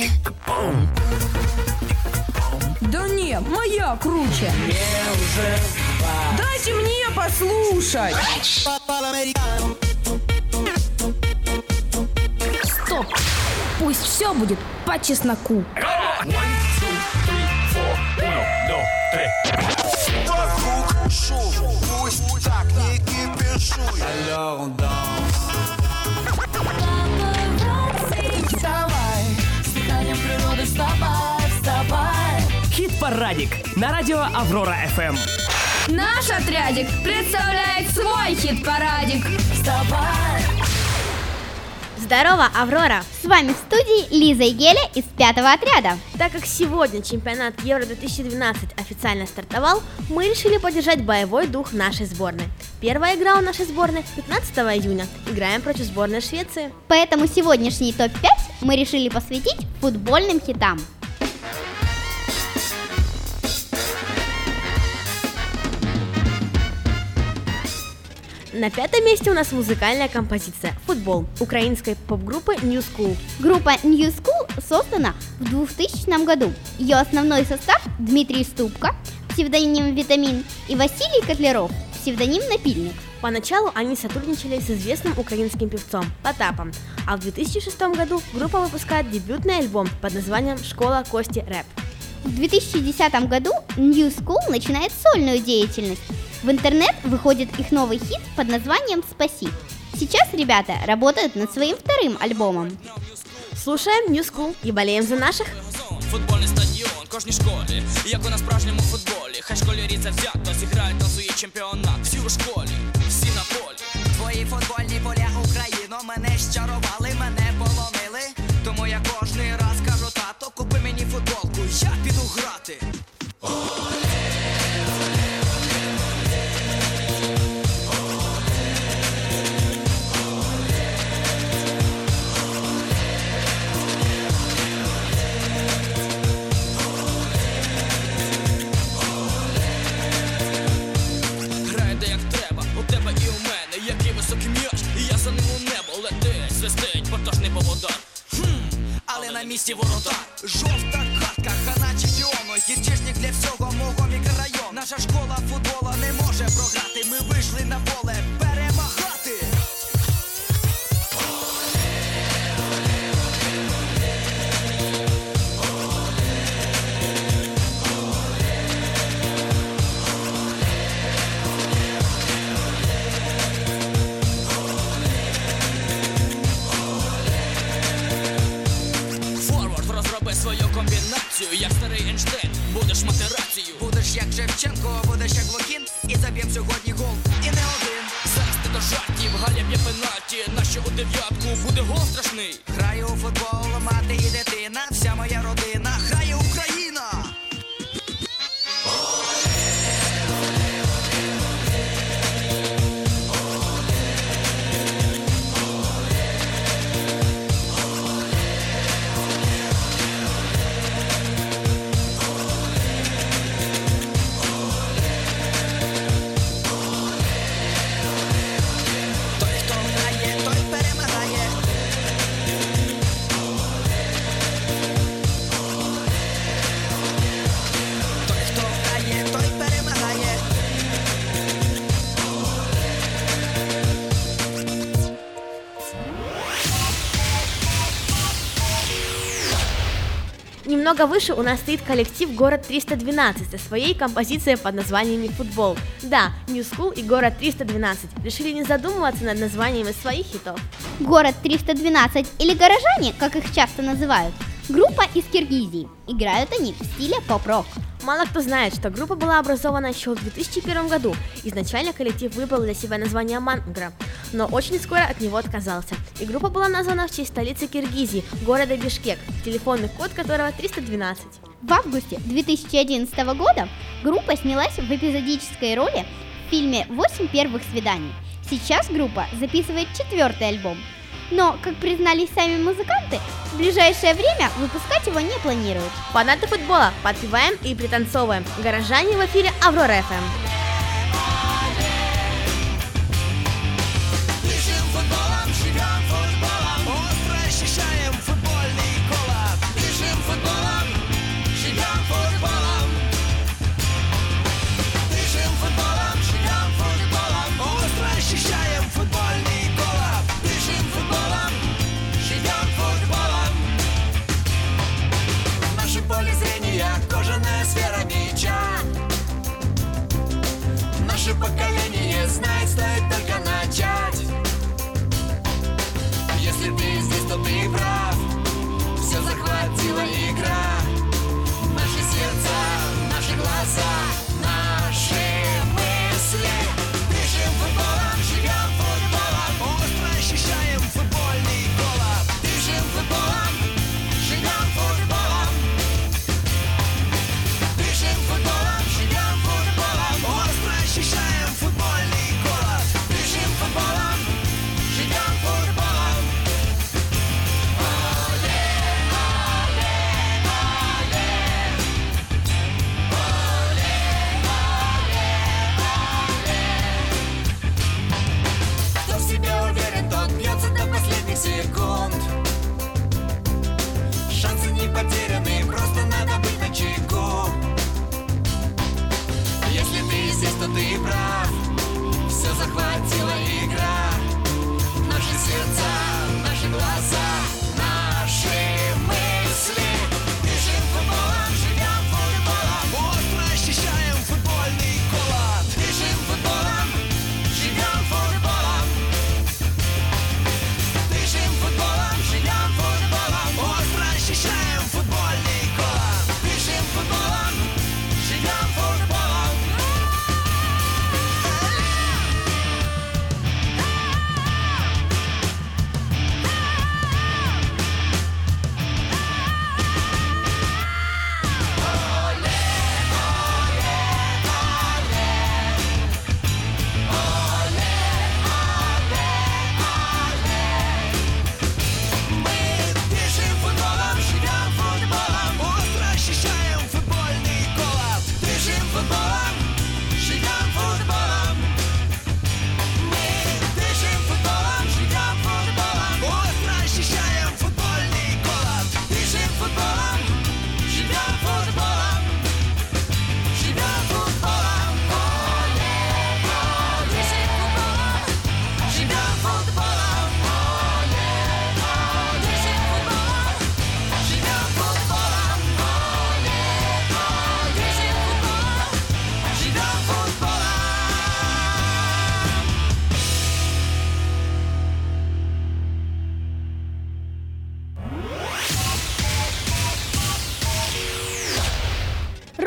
Да не, моя круче. Дайте мне послушать. Стоп, пусть все будет по чесноку. Вокруг шум, пусть так не кипишуй. Вставай, с дыханием природы вставай, вставай. Хит-парадик на радио Аврора FM. Наш отрядик представляет свой хит-парадик. Вставай. Здорово, Аврора! С вами в студии Лиза и Геля из 5-го отряда. Так как сегодня чемпионат Евро-2012 официально стартовал, мы решили поддержать боевой дух нашей сборной. Первая игра у нашей сборной 15 июня. Играем против сборной Швеции. Поэтому сегодняшний топ-5 мы решили посвятить футбольным хитам. На пятом месте у нас музыкальная композиция «Футбол» украинской поп-группы New School. Группа New School создана в 2000 году. Ее основной состав – Дмитрий Ступка, псевдоним «Витамин», и Василий Котляров, псевдоним «Напильник». Поначалу они сотрудничали с известным украинским певцом Потапом, а в 2006 году группа выпускает дебютный альбом под названием «Школа Кости Рэп». В 2010 году New School начинает сольную деятельность. В интернет выходит их новый хит под названием «Спаси». Сейчас ребята работают над своим вторым альбомом. Слушаем New School и болеем за наших. Футбольний стадіон, кожній школі, як у на справжньому футболі. Хай школярі завзято зіграють на свій чемпіонат. Всі у школі, всі на полі. Твої футбольні поля, Україно, мене щарували, мене полонили. Тому я кожний раз кажу: тато, купи мені футболку, я піду грати. Але на місці ворота. Жовта картка, хана чемпіону. Гірчишник для всього мого мікрорайону. Наша школа футбола не може програти. Ми вийшли на поле перемагати. Свою комбінацію, як старий Ейнштейн, будеш мати рацію. Будеш як Шевченко, будеш як Лукін, і заб'єм сьогодні гол, і не один. Зараз ти до жартів, Галя б'є пенальті, нащо у дев'ятку буде гол страшний. Граю у футбол, мати і дитина, вся моя родина, грає Україна! Немного выше у нас стоит коллектив «Город 312» со своей композицией под названием «Футбол». Да, New School и «Город 312» решили не задумываться над названиями своих хитов. Город 312 или горожане, как их часто называют, группа из Киргизии. Играют они в стиле поп-рок. Мало кто знает, что группа была образована еще в 2001 году. Изначально коллектив выбрал для себя название «Мангра», но очень скоро от него отказался. И группа была названа в честь столицы Киргизии, города Бишкек, телефонный код которого 312. В августе 2011 года группа снялась в эпизодической роли в фильме «8 первых свиданий». Сейчас группа записывает 4-й альбом. Но, как признались сами музыканты, в ближайшее время выпускать его не планируют. Фанаты футбола, подпеваем и пританцовываем. Горожане в эфире Аврора FM. Дышим футболом, живем футболом, остро ощущаем футбольные кола. Дышим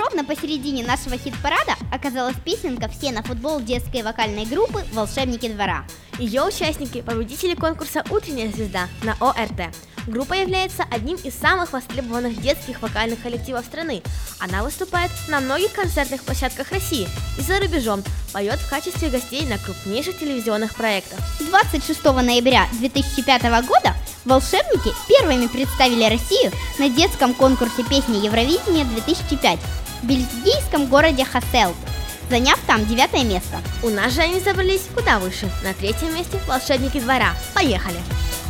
ровно посередине нашего хит-парада оказалась песенка «Все на футбол» детской вокальной группы «Волшебники двора». Ее участники – победители конкурса «Утренняя звезда» на ОРТ. Группа является одним из самых востребованных детских вокальных коллективов страны. Она выступает на многих концертных площадках России и за рубежом, поет в качестве гостей на крупнейших телевизионных проектах. 26 ноября 2005 года «Волшебники» первыми представили Россию на детском конкурсе песни Евровидения-2005 в бельгийском городе Хасселт, заняв там 9 место. У нас же они забрались куда выше. На 3-м месте «Волшебники двора». Поехали!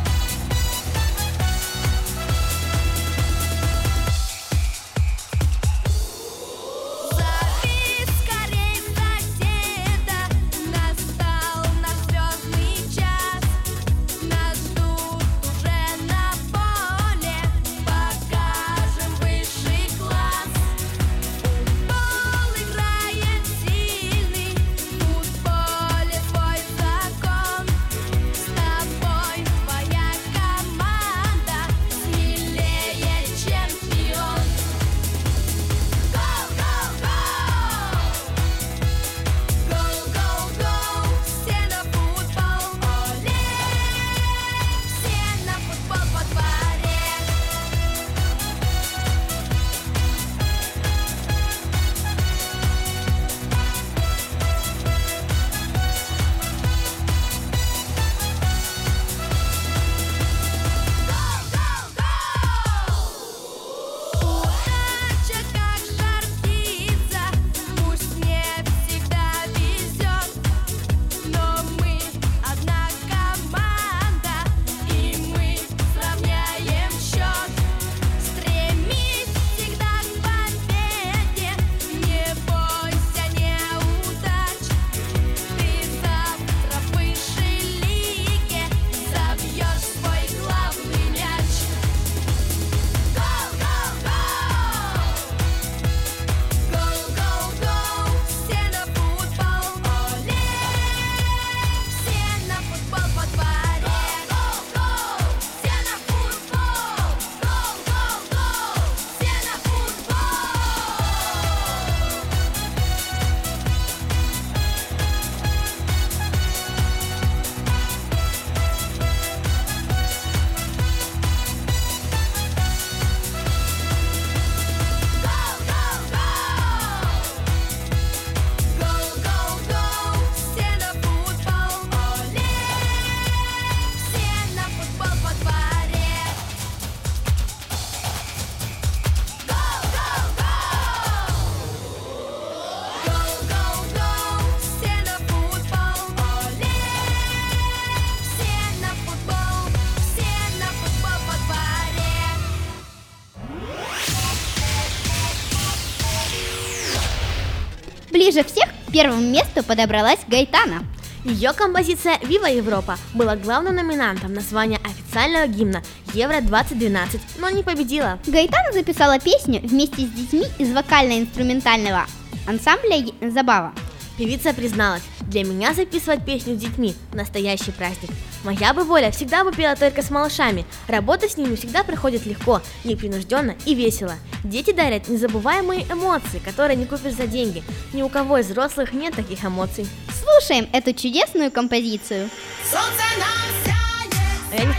Ближе всех к первому месту подобралась Гайтана. Ее композиция «Вива Европа» была главным номинантом на звание официального гимна Евро-2012, но не победила. Гайтана записала песню вместе с детьми из вокально-инструментального ансамбля «Забава». Певица призналась: «Для меня записывать песню с детьми – настоящий праздник. Моя бы Воля всегда бы пела только с малышами. Работа с ними всегда проходит легко, непринужденно и весело. Дети дарят незабываемые эмоции, которые не купишь за деньги. Ни у кого из взрослых нет таких эмоций». Слушаем эту чудесную композицию. Солнце нам А я не-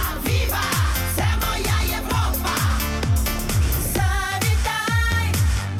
Завітай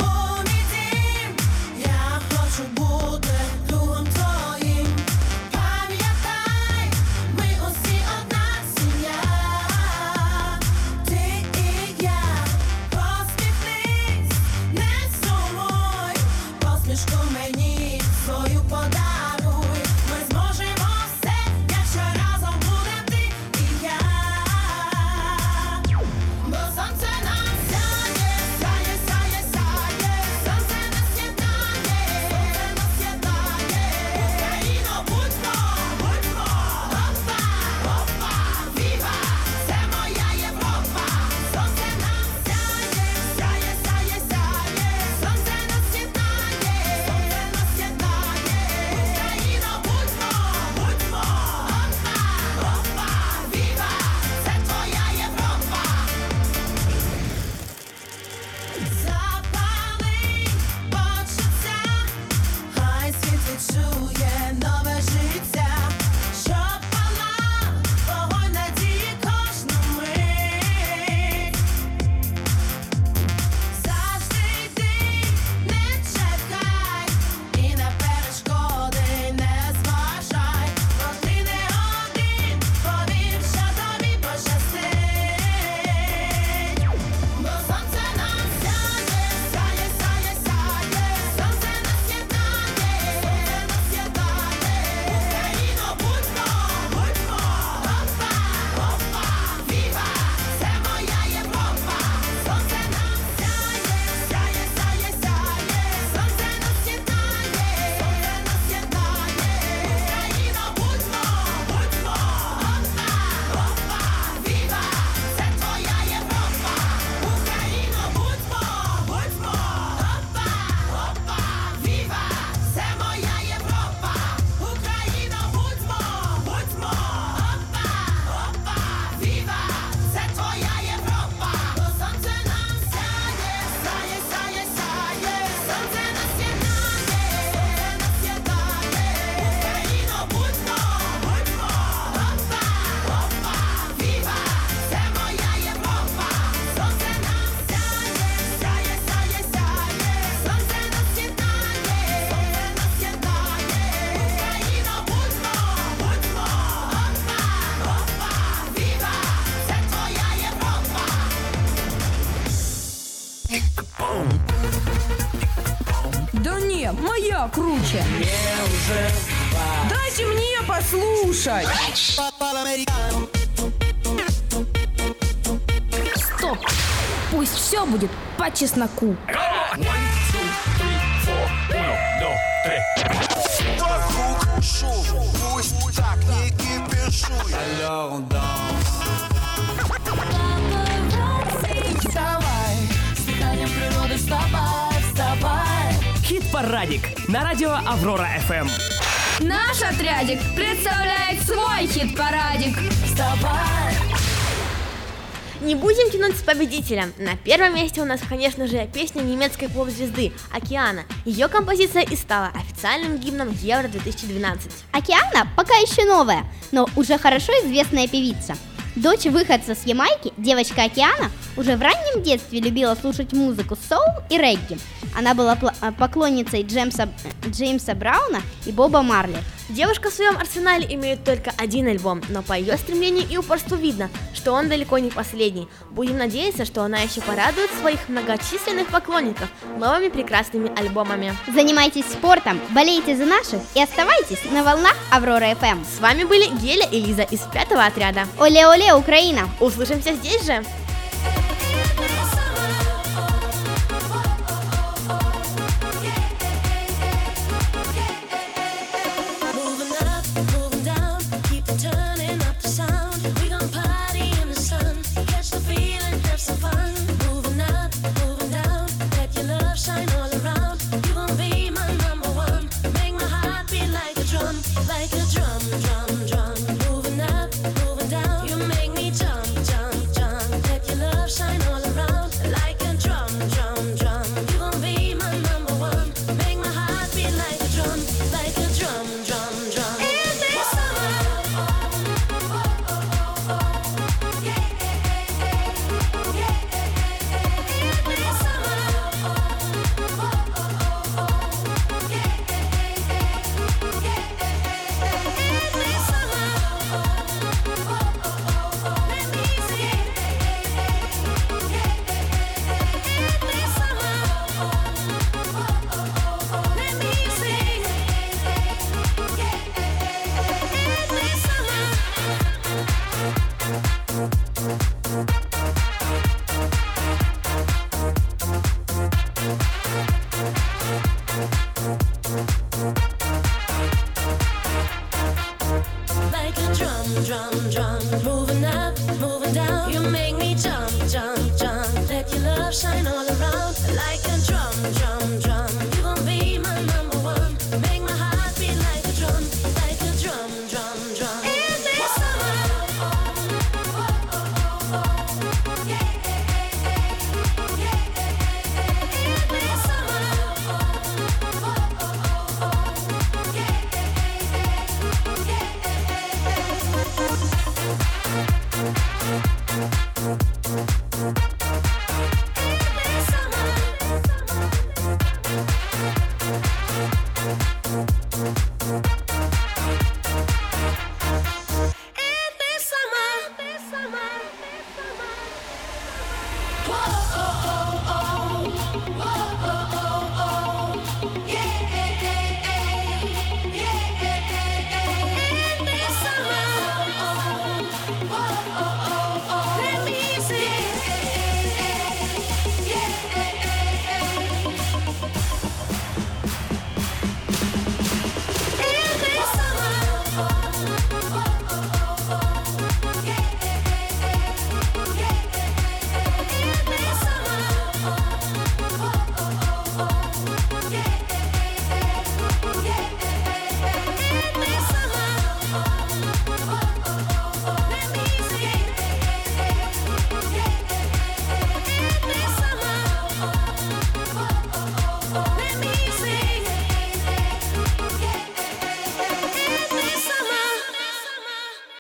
відчує нове життя, що палав вогонь надії кожну мить. Завжди йди, не чекай, і на перешкоди не зважай, бо ти не один, повір, що тобі пощастить. Бо сонце нам сяє, сяє, сяє, сяє, сонце нас єднає, Україно, будьмо, будьмо, опа, опа, віва, це моя Європа. Сонце нам сяє, сяє, сяє, сяє, сонце нас єднає, Україно, будьмо, будьмо, опа, опа, віва, це твоя Європа. Україно, будьмо, будьмо, опа, опа, віва, це моя Європа. Україно, будьмо, будьмо, опа, опа, віва, це твоя Європа. Бо сонце нам сяє, сяє, сяє, сяє, сонце нас єднає, Україно, будьмо, будьмо, опа, опа, віва, це моя Європа. Сонце нам сяє, сяє, сяє, сяє, сонце нас єднає, Україно, будьмо, будьмо, опа, опа, віва, це твоя Європа. Да не, моя круче. Дайте мне послушать. Стоп. Пусть все будет по чесноку. Вокруг шум, пусть так не кипишуй. Вставай, с дыханием природы вставай, вставай. Хит-парадик на радио Аврора FM. Наш отрядик представляет свой хит-парадик. Вставай. Не будем тянуть с победителя. На первом месте у нас, конечно же, песня немецкой поп-звезды «Океана». Ее композиция и стала официальным гимном Евро-2012. Океана пока еще новая, но уже хорошо известная певица. Дочь выходца с Ямайки, девочка Океана, уже в раннем детстве любила слушать музыку соул и регги. Она была поклонницей Джеймса Брауна и Боба Марли. Девушка в своем арсенале имеет только один альбом, но по ее стремлению и упорству видно, что он далеко не последний. Будем надеяться, что она еще порадует своих многочисленных поклонников новыми прекрасными альбомами. Занимайтесь спортом, болейте за наших и оставайтесь на волнах Аврора FM. С вами были Геля и Лиза из 5-го отряда. Оле-оле, Украина! Услышимся здесь же! Moving up, moving down, keep turning up the sound. We gon' party in the sun, catch the feeling, have some fun. Moving up, moving down, let your love shine all around. You gon' be my number one, make my heart beat like a drum, drum, drum. Moving up, moving down, you make me jump, jump, jump. Let